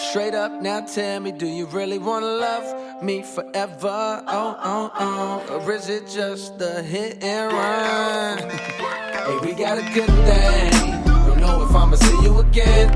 Straight up now tell me, do you really wanna love me forever? Or is it just a hit and run? Hey, we got a good thing. Don't know if I'ma see you again,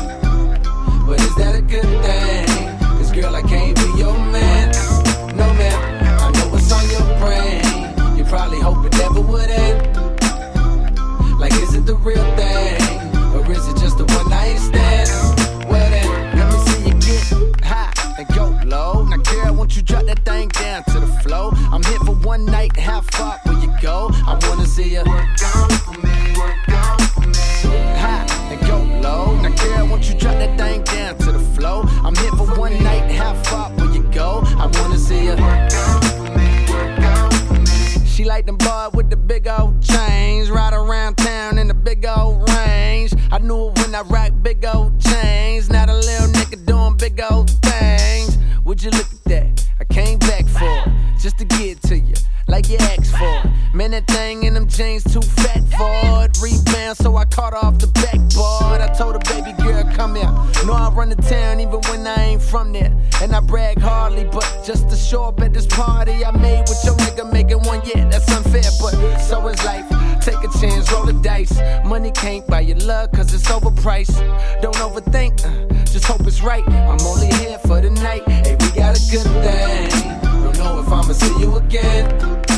but is that a good thing? Cause girl, I can't be your man. No man, I know what's on your brain. You probably hope it never would end. Like, is it the real thing? Or is it just a one night stand? Well then, let me see you get high and go low. Now girl, won't you drop that thing down to the floor? I'm here for one night, how far will you go? I wanna see you work out for me, work out for me. High and go low. Now girl, won't you drop that thing down to the floor? I'm here for one night, how far will you go? I wanna see you work out for me, work out for me. She like them boys with the big old chains, ride around town in the big old range. I knew it when I rock big old chains. Now the little nigga doing big old things. Would you look at that? I came back for it, just to get to you, like you asked for it. Man, that thing in them jeans too fat for it. Rebound, so I caught her off the backboard. I told her, baby girl, come here. Know I run the town even when I ain't from there. And I brag hardly, but just to show up at this party I made with your nigga making one, yeah, that's unfair, but so is life. Take a chance, roll the dice. Money can't buy your love, cause it's overpriced. Don't overthink, just hope it's right. I'm only here for the night. Hey, we got a good thing. Don't know if I'ma see you again,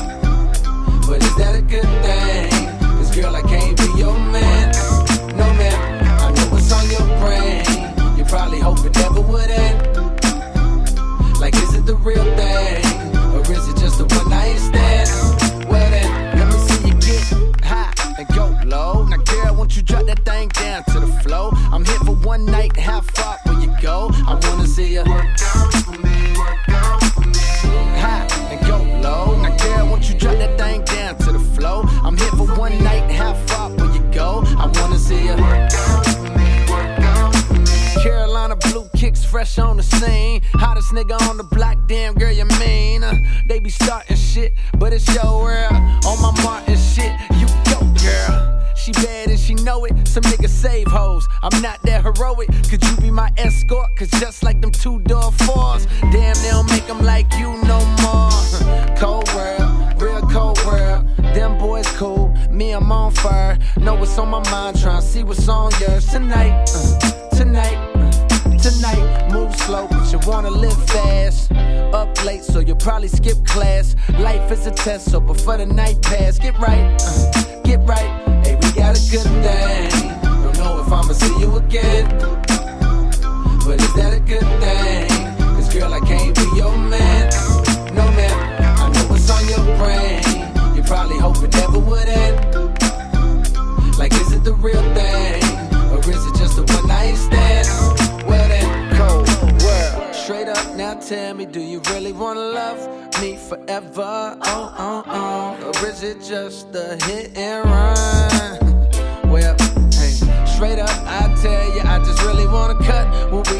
but is that a good thing? Cause girl, I can't be your man. No man, I know what's on your brain. You probably hope it never would end. Like, is it the real thing? Or is it just a one night stand? Well then, let me see you get high and go low. Now girl, won't you drop that thing down to the floor? I'm here for one night, how far will you go? I wanna see you work out for me, work out for me. High and go low. Now girl, won't you drop that thing down to the floor? I'm here for one night, how far will you go? I wanna see you work out for me, work out for me. Carolina blue kicks fresh on the scene. Hottest nigga on the block, damn girl, you mean? They be starting shit, but it's your world. On my Martin shit, you go, girl. She bad and she know it, some niggas save hoes. I'm not that heroic, could you be my escort? Cause just like them two-door fours, damn, they don't make them like you no more. Cold world, real cold world. Them boys cool, me I'm on fire. Know what's on my mind, tryna see what's on yours. Tonight, tonight, move slow, but you wanna live fast. Up late, so you'll probably skip class. Life is a test, so before the night pass, get right, get right. Hey, we got a good thing. Don't know if I'ma see you again, but is that a good thing? Cause girl, I can't be your man. No man, I know what's on your brain. You probably hope it never would end. Like, is it the real thing? Or is it just a one night stand? Well then, cold world. Straight up now tell me, do you really wanna love me forever? Or is it just a hit and run? Well, hey, straight up I tell you, I just really wanna cut when we